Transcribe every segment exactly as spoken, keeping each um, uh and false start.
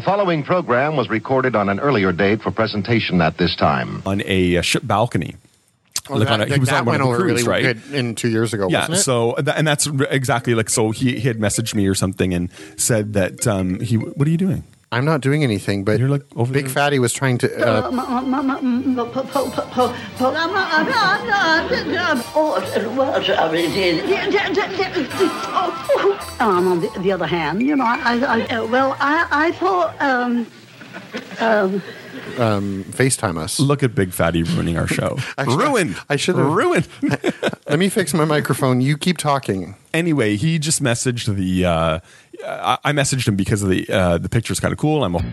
following program was recorded on an earlier date for presentation at this time. On a uh, ship balcony. Oh, like that, a, he that, was that on one went of the over cruise, really right? good in two years ago, yeah, wasn't it? so, and that's exactly like, so he, he had messaged me or something and said that um, he, what are you doing? I'm not doing anything, but You're like over Big there. Fatty was trying to. Uh, Um, on the, the other hand, you know, I, I uh, well, I, I thought, um, um, um, FaceTime us. Look at Big Fatty ruining our show. Actually, ruined. I should have ruined. Let me fix my microphone. You keep talking. Anyway, he just messaged the. Uh, I, I messaged him because of the uh, the picture's kind of cool. I'm. A-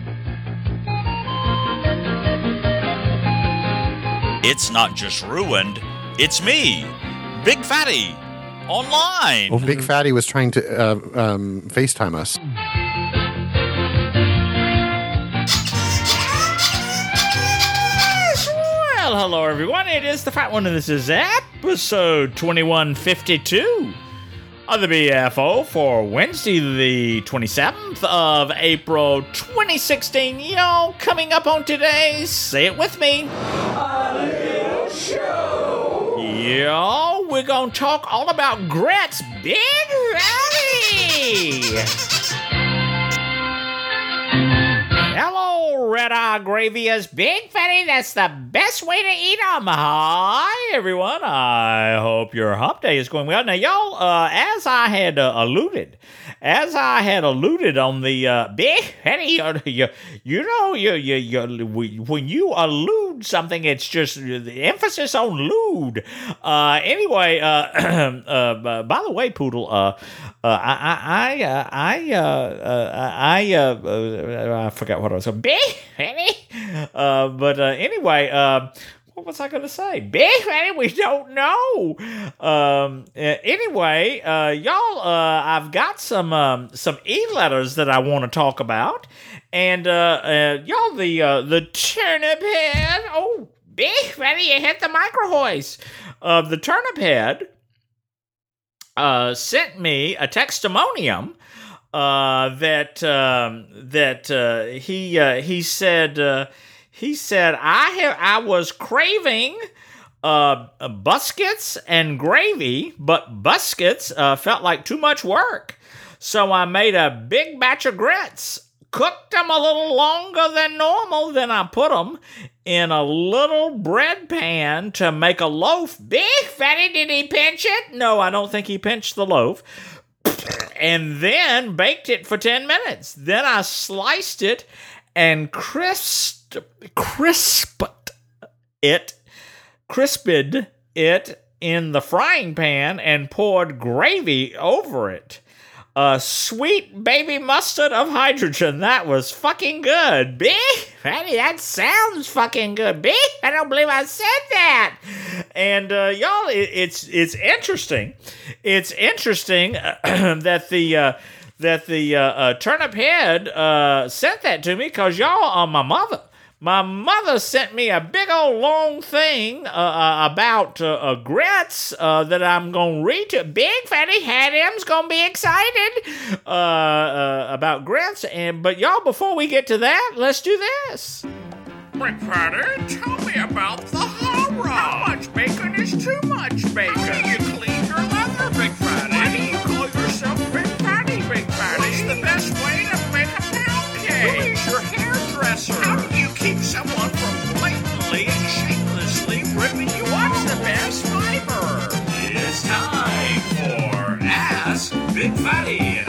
It's not just ruined, it's me, Big Fatty, online. Over Big there. Fatty was trying to uh, um, FaceTime us. Well, hello everyone, it is the Fat One, and this is episode twenty-one fifty-two of the B F O for Wednesday the twenty-seventh of April twenty sixteen. Yo, coming up on today's, say it with me, a little show. Yo, we're gonna talk all about grits, Big Fatty. Hello, Red Eye Gravy is Big Fatty. That's the best way to eat them. Hi, everyone. I hope your hump day is going well. Now, y'all, uh, as I had uh, alluded, as I had alluded on the uh, Big Fatty, uh, you, you know, you, you, you, when you allude something, it's just the emphasis on lewd. Uh, anyway, uh, uh, by the way, Poodle, uh, uh, I, I, uh, I, uh, uh, I, uh, uh, I forgot what I was saying. Big Fatty. Uh, but uh, anyway, uh, what was I going to say? Big Fatty, we don't know. Um, uh, anyway, uh, y'all, uh, I've got some um, some e-letters that I want to talk about, and uh, uh, y'all, the uh, the turnip head. Oh, Big Fatty, you hit the micro hoist. Uh, the turnip head uh, sent me a testimonium. Uh, that um, that uh, he uh, he said uh, he said I have I was craving uh, buskets and gravy, but buskets uh, felt like too much work, so I made a big batch of grits, cooked them a little longer than normal, then I put them in a little bread pan to make a loaf. Big Fatty, did he pinch it? No, I don't think he pinched the loaf. And then baked it for ten minutes. Then I sliced it and crisped, crisped it, crisped it in the frying pan and poured gravy over it. A sweet baby mustard of hydrogen. That was fucking good. Big Fatty, that sounds fucking good. Big, I don't believe I said that. And uh, y'all, it, it's it's interesting. It's interesting uh, that the uh, that the uh, uh, turnip head uh, sent that to me because y'all are my mother. My mother sent me a big old long thing uh, uh, about uh, uh, grits uh, that I'm going to read to. Big Fatty Hadam's going to be excited uh, uh, about grits. And But y'all, before we get to that, let's do this. Big Fatty, tell me about the horror. How much bacon is too much bacon? How do you clean your leather, Big Fatty? Why do you call yourself Big Fatty, Big Fatty? What's the best way to make a pound cake? Who is your hairdresser? How do you keep someone from blatantly and shamelessly ripping you off? What's the best fiber? It's time for Ask Big Fatty.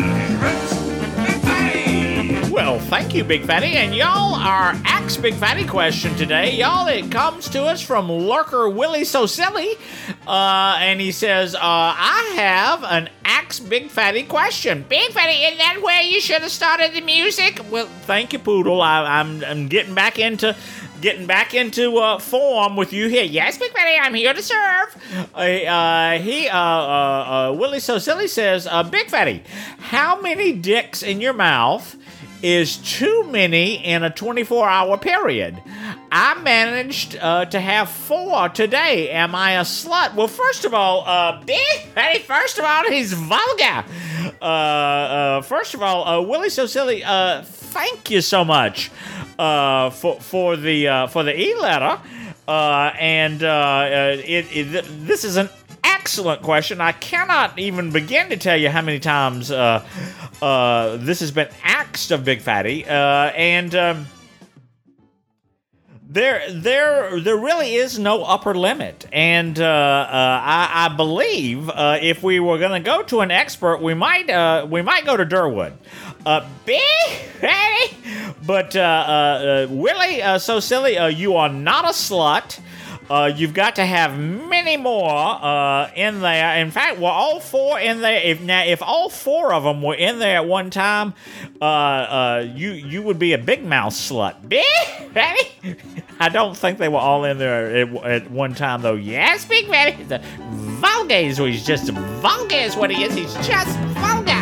Big Fatty. Well, thank you, Big Fatty. And y'all, our Ask Big Fatty question today, y'all, it comes to us from Lurker Willie So Silly. Uh, and he says, uh, I have an Ask Big Fatty question. Big Fatty, isn't that where you should have started the music? Well, thank you, Poodle. I, I'm, I'm getting back into... Getting back into uh, form with you here. Yes, Big Fatty, I'm here to serve. Uh, uh, he, uh, uh, uh, Willie So Silly says, uh, Big Fatty, how many dicks in your mouth is too many in a twenty-four hour period? I managed uh, to have four today. Am I a slut? Well, first of all, uh, Big Fatty, first of all, he's vulgar. Uh, uh, first of all, uh, Willie So Silly, uh, thank you so much uh, for for the uh, for the e-letter. Uh, and uh, uh, it, it this is an excellent question. I cannot even begin to tell you how many times uh, uh, this has been asked of Big Fatty. Uh, and um, there, there, there really is no upper limit. And uh, uh, I, I believe uh, if we were going to go to an expert, we might, uh, we might go to Durwood. Uh, Big Fatty, but uh, uh, uh, Willie, uh, So Silly, uh, you are not a slut. Uh, you've got to have many more uh, in there. In fact, we're all four in there. If now, if all four of them were in there at one time, uh, uh, you you would be a big mouth slut. Big Fatty. I don't think they were all in there at, at one time, though. Yes, Big Fatty. The vulgar is he's just vulgar is what he is. He's just vulgar.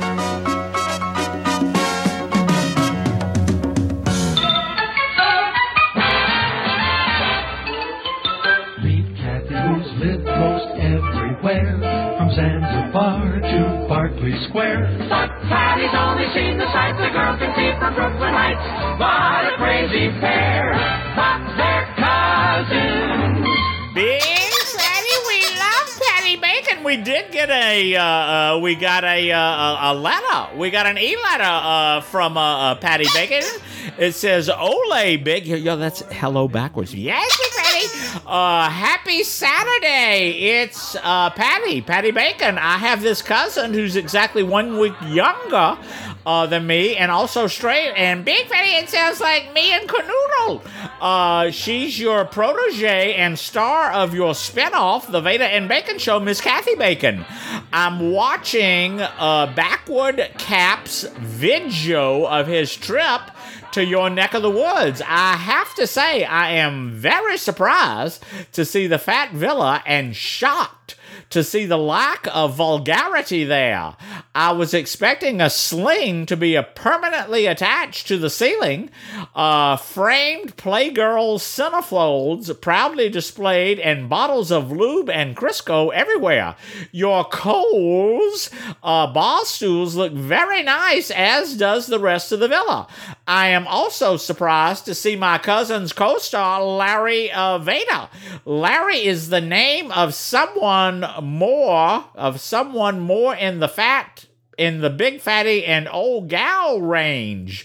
Live most everywhere, from Zanzibar to Berkeley Square. But Patty's only seen the sights a girl can see from Brooklyn Heights. What a crazy pair, but they're cousins. Big Fatty, we love Patty Bacon. We did get a, uh, uh, we got a, uh, a letter. We got an e-letter uh, from uh, uh, Patty Bacon. It says, "Ole, Big." Yo, that's hello backwards. Yes, Big Fatty. Uh, happy Saturday. It's uh, Patty, Patty Bacon. I have this cousin who's exactly one week younger uh, than me and also straight. And Big Fatty, it sounds like me and Canoodle. Uh, she's your protege and star of your spinoff, The Veda and Bacon Show, Miss Kathy Bacon. I'm watching uh, Backward Cap's video of his trip to your neck of the woods. I have to say, I am very surprised to see the fat villa and shocked to see the lack of vulgarity there. I was expecting a sling to be a permanently attached to the ceiling, uh, framed Playgirl centerfolds proudly displayed, and bottles of lube and Crisco everywhere. Your Kohl's uh, bar stools look very nice, as does the rest of the villa. I am also surprised to see my cousin's co-star, Larry uh, Veda. Larry is the name of someone more, of someone more in the fat, in the Big Fatty and Old Gal range.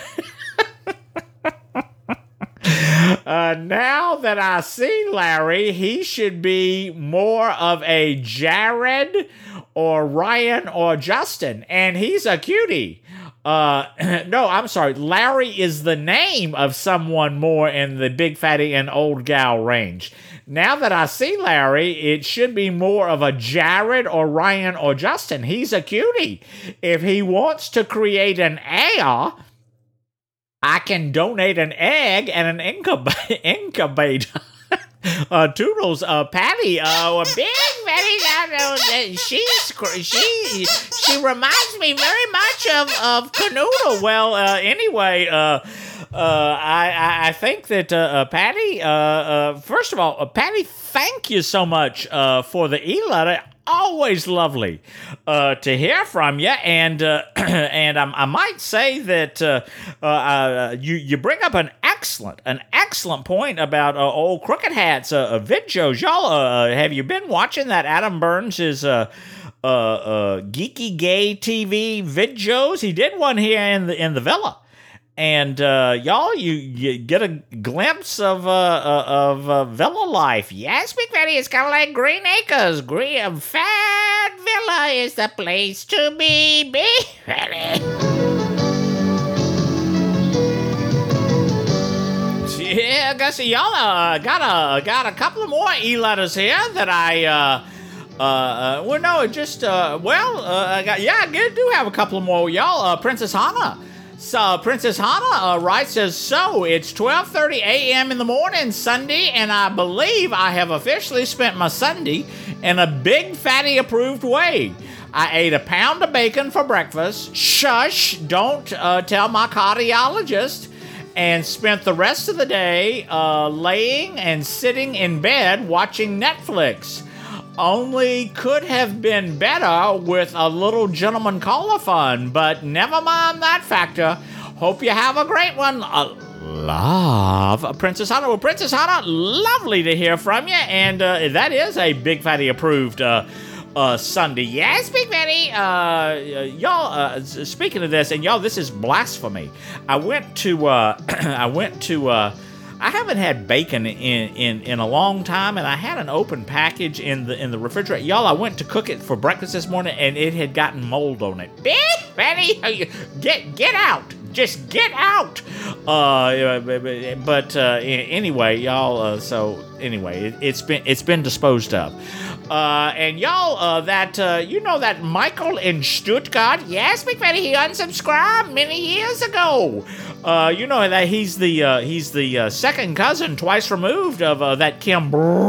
Uh, now that I see Larry, he should be more of a Jared or Ryan or Justin, and he's a cutie. Uh, no, I'm sorry. Larry is the name of someone more in the Big Fatty and Old Gal range. Now that I see Larry, it should be more of a Jared or Ryan or Justin. He's a cutie. If he wants to create an heir, I can donate an egg and an incub- incubator. uh, Toodles, uh, Patty, uh, Big Patty, uh, she's, she, she reminds me very much of, of Canoodle. Well, uh, anyway, uh, Uh, I, I think that, uh, uh Patty, uh, uh, first of all, uh, Patty, thank you so much, uh, for the e-letter. Always lovely, uh, to hear from you. And, uh, and I, I might say that, uh, uh, uh, you, you bring up an excellent, an excellent point about, uh, old Crooked Hat's, uh, uh vid shows. Y'all, uh, have you been watching that Adam Burns' uh, uh, uh, geeky gay T V vid shows? He did one here in the, in the villa. And uh, y'all, you, you get a glimpse of uh, uh, of uh, villa life. Yes, Big Fatty, it's kind of like Green Acres. Green Fat Villa is the place to be, Big Fatty. Yeah, I guess y'all uh, got a got a couple of more e-letters here that I. Uh, Uh, uh, well, no, just, uh, well, uh, I got, yeah, I do have a couple more, y'all. Uh, Princess Hannah. So, Princess Hannah uh, writes, says, so, it's twelve thirty a.m. in the morning, Sunday, and I believe I have officially spent my Sunday in a Big Fatty approved way. I ate a pound of bacon for breakfast. Shush, don't uh, tell my cardiologist. and spent the rest of the day uh, laying and sitting in bed watching Netflix. Only could have been better with a little gentleman caller-thon, but never mind that factor. Hope you have a great one. Uh, love, Princess Hannah. Well, Princess Hannah, lovely to hear from you, and uh, that is a Big Fatty approved uh, uh, Sunday. Yes, Big Fatty. Uh, y'all, uh, speaking of this, and y'all, this is blasphemy. I went to, uh, I went to, uh, I haven't had bacon in, in, in a long time, and I had an open package in the in the refrigerator. Y'all, I went to cook it for breakfast this morning, and it had gotten mold on it. Big Fatty, get get out. Just get out. Uh, but uh, anyway, y'all. Uh, so anyway, it, it's been it's been disposed of. Uh, and y'all, uh, that uh, you know that Michael in Stuttgart. Yes, Big Fatty, he unsubscribed many years ago. Uh, you know that he's the uh, he's the uh, second cousin, twice removed, of uh, that Kim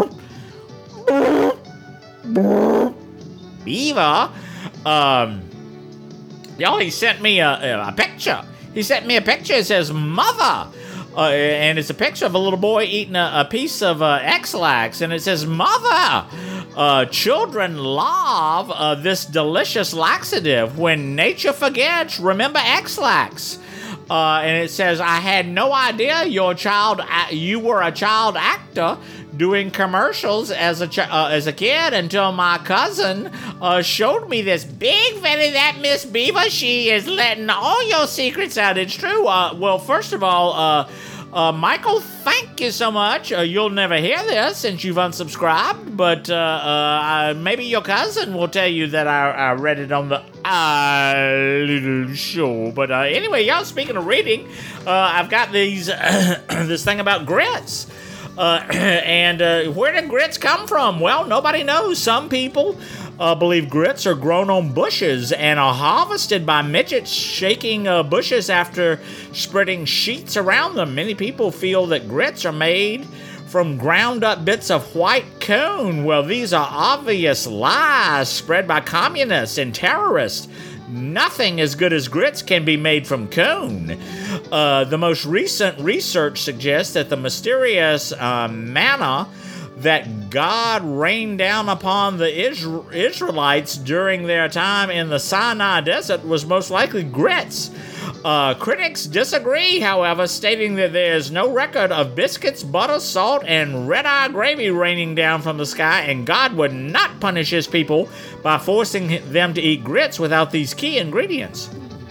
Beaver. Um, y'all, he sent me a, a picture. He sent me a picture. It says "Mother," uh, and it's a picture of a little boy eating a, a piece of uh, X-Lax, and it says "Mother." Uh, children love uh, this delicious laxative. When nature forgets, remember X-Lax. Uh, and it says, I had no idea your child, you were a child actor doing commercials as a ch- uh, as a kid until my cousin uh, showed me this. Big Fatty, that Miss Beaver, she is letting all your secrets out. It's true. Uh, well, first of all, uh, uh, Michael, thank you so much. Uh, you'll never hear this since you've unsubscribed, but uh, uh, maybe your cousin will tell you that I, I read it on the uh, little show. But uh, anyway, y'all, speaking of reading, uh, I've got these this thing about grits. Uh, and uh, where did grits come from? Well, nobody knows. Some people uh, believe grits are grown on bushes and are harvested by midgets shaking uh, bushes after spreading sheets around them. Many people feel that grits are made from ground up bits of white cone. Well, these are obvious lies spread by communists and terrorists. Nothing as good as grits can be made from cone. Uh, the most recent research suggests that the mysterious uh, manna that God rained down upon the Isra- Israelites during their time in the Sinai desert was most likely grits. Uh, critics disagree, however, stating that there is no record of biscuits, butter, salt, and red-eye gravy raining down from the sky, and God would not punish his people by forcing them to eat grits without these key ingredients.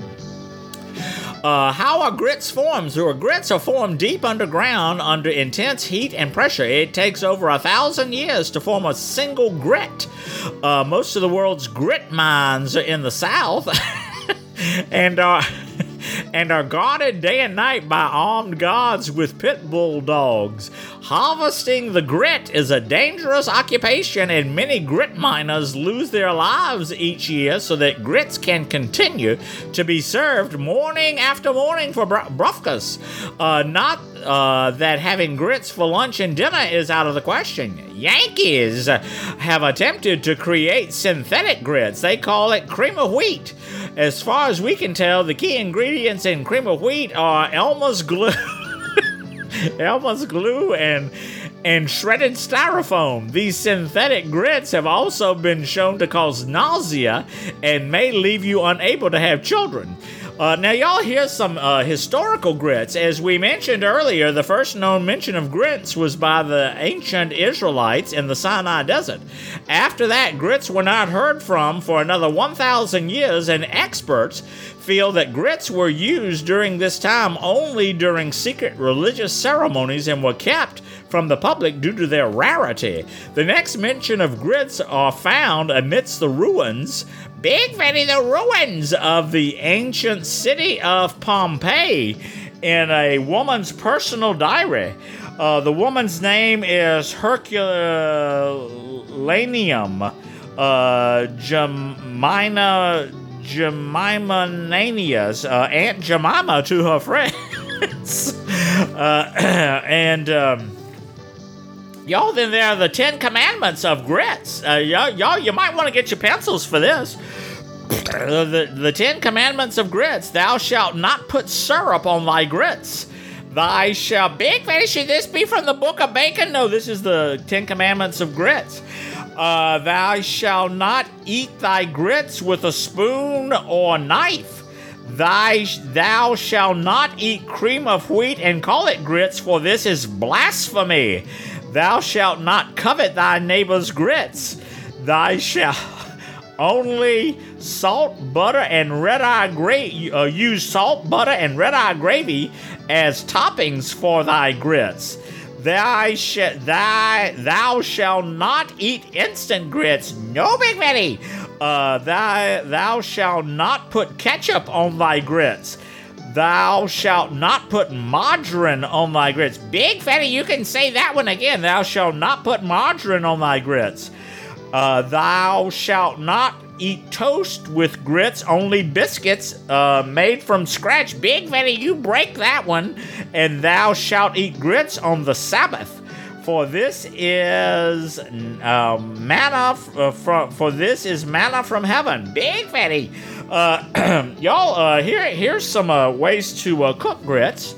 Uh, how are grits formed? So grits are formed deep underground under intense heat and pressure. It takes over a thousand years to form a single grit. Uh, most of the world's grit mines are in the south and are... and are guarded day and night by armed guards with pit bull dogs. Harvesting the grit is a dangerous occupation, and many grit miners lose their lives each year so that grits can continue to be served morning after morning for br- brufkas. Uh, not uh, that having grits for lunch and dinner is out of the question. Yankees have attempted to create synthetic grits. They call it cream of wheat. As far as we can tell, the key ingredients in cream of wheat are Elmer's glue, Elmer's glue, and and shredded styrofoam. These synthetic grits have also been shown to cause nausea and may leave you unable to have children. Uh, now, y'all, here's some uh, historical grits. As we mentioned earlier, the first known mention of grits was by the ancient Israelites in the Sinai desert. After that, grits were not heard from for another one thousand years, and experts feel that grits were used during this time only during secret religious ceremonies and were kept from the public due to their rarity. The next mention of grits are found amidst the ruins, Big Fatty, the ruins of the ancient city of Pompeii, in a woman's personal diary. Uh, the woman's name is Herculaneum uh, Jemima Jemima Nanias, uh, Aunt Jemima to her friends. uh, and um, y'all, then there are the Ten Commandments of grits. Uh, y'all, y'all, you might want to get your pencils for this. the, the Ten Commandments of grits. Thou shalt not put syrup on thy grits. Thy shall, Big Fatty, should this be from the Book of Bacon? No, this is the Ten Commandments of grits. Uh, thou shalt not eat thy grits with a spoon or knife. Thy, thou shalt not eat cream of wheat and call it grits, for this is blasphemy. Thou shalt not covet thy neighbor's grits. Thou shalt only salt, butter, and red-eye gravy. Uh, use salt, butter, and red-eye gravy as toppings for thy grits. Thou, sh- thy, thou shalt not eat instant grits. No, Big Fatty. Uh, thou, thou shalt not put ketchup on thy grits. Thou shalt not put margarine on thy grits. Big Fatty, you can say that one again. Thou shalt not put margarine on thy grits. Uh, thou shalt not eat toast with grits, only biscuits uh, made from scratch. Big Fatty, you break that one. And thou shalt eat grits on the Sabbath. For this is uh, manna uh, from. For this is manna from heaven. Big Fatty, uh, y'all. Uh, here, here's some uh, ways to uh, cook grits.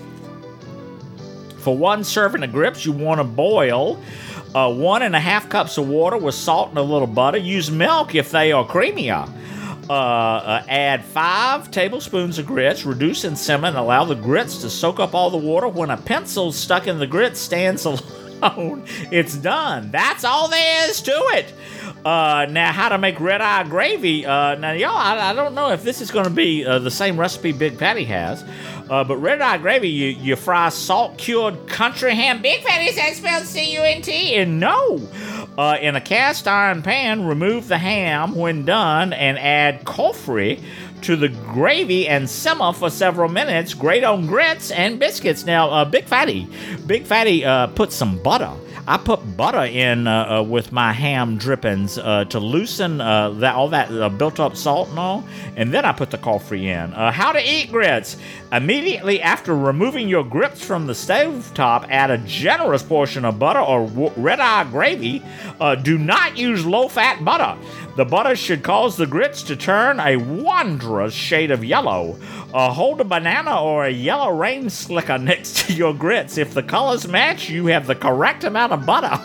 For one serving of grits, you want to boil uh, one and a half cups of water with salt and a little butter. Use milk if they are creamier. Uh, uh, add five tablespoons of grits. Reduce and simmer and allow the grits to soak up all the water. When a pencil stuck in the grits stands alone, it's done. That's all there is to it. Uh, now, how to make red-eye gravy. Uh, now, y'all, I, I don't know if this is going to be uh, the same recipe Big Fatty has. Uh, but red-eye gravy, you, you fry salt-cured country ham. Big Fatty says spelled C U N T. And no. Uh, in a cast iron pan, remove the ham when done and add coffee to the gravy and simmer for several minutes. Grate on grits and biscuits. Now, uh, Big Fatty, Big Fatty uh, put some butter. I put butter in uh, uh, with my ham drippings uh, to loosen uh, that all that uh, built-up salt and all, and then I put the coffee in. Uh, how to eat grits. Immediately after removing your grits from the stovetop, add a generous portion of butter or w- red-eye gravy. Uh, do not use low-fat butter. The butter should cause the grits to turn a wondrous shade of yellow. Uh, hold a banana or a yellow rain slicker next to your grits. If the colors match, you have the correct amount of butter.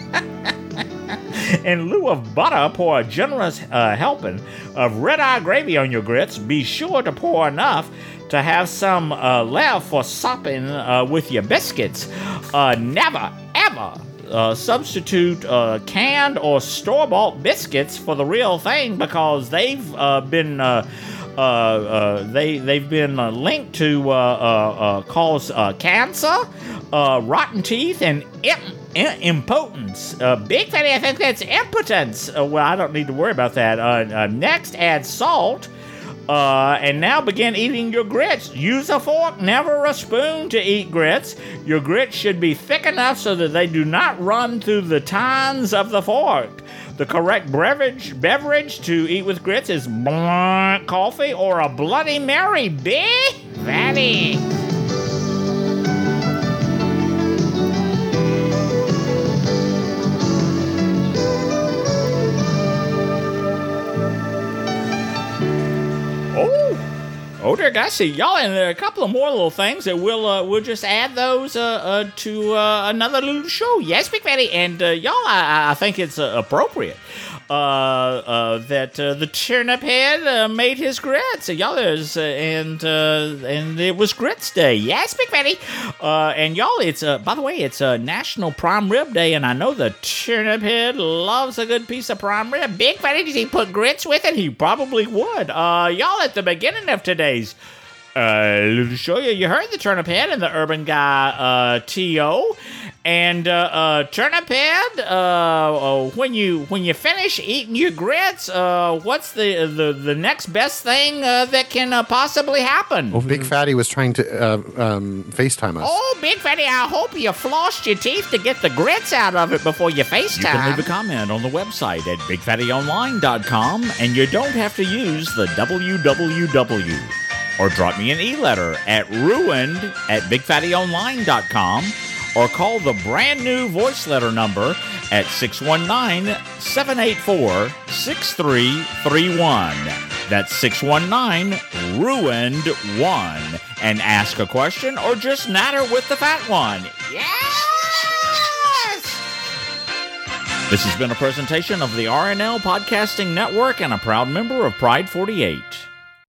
In lieu of butter, pour a generous uh, helping of red-eye gravy on your grits. Be sure to pour enough to have some uh, left for sopping uh, with your biscuits. Uh, never, ever Uh, substitute uh, canned or store-bought biscuits for the real thing, because they've uh, been uh, uh, uh, they they've been uh, linked to uh, uh, uh, cause uh, cancer, uh, rotten teeth, and imp- impotence. Uh, Big Fatty, I think that's impotence. Uh, well, I don't need to worry about that. Uh, uh, next, add salt. Uh, and now begin eating your grits. Use a fork, never a spoon, to eat grits. Your grits should be thick enough so that they do not run through the tines of the fork. The correct beverage beverage to eat with grits is black coffee or a Bloody Mary. Big Fatty. Oh, dear God, see, y'all, and there are a couple of more little things that we'll uh, we'll just add those uh, uh, to uh, another little show. Yes, Big Fatty, and uh, y'all, I, I think it's uh, appropriate uh, uh, that uh, the turnip head uh, made his grits. Uh, y'all, there's uh, and uh, and it was Grits Day. Yes, Big Fatty, uh, and y'all, it's uh, by the way, it's uh, National Prime Rib Day, and I know the turnip head loves a good piece of prime rib. Big Fatty, did he put grits with it? He probably would. Uh, y'all, at the beginning of today's Uh, to show you, you heard the turnip head and the urban guy uh, T O and uh, uh, turnip head. Uh, uh, when you when you finish eating your grits, uh, what's the the, the next best thing uh, that can uh, possibly happen? Well, Big Fatty was trying to uh, um, FaceTime us. Oh, Big Fatty, I hope you flossed your teeth to get the grits out of it before you FaceTime. You can leave a comment on the website at big fatty online dot com, and you don't have to use the W W W. Or drop me an e-letter at ruined at big fatty online dot com, or call the brand new voice letter number at six one nine, seven eight four, six three three one. That's six one nine, ruined one. And ask a question or just natter with the fat one. Yes! This has been a presentation of the R N L Podcasting Network and a proud member of Pride forty-eight.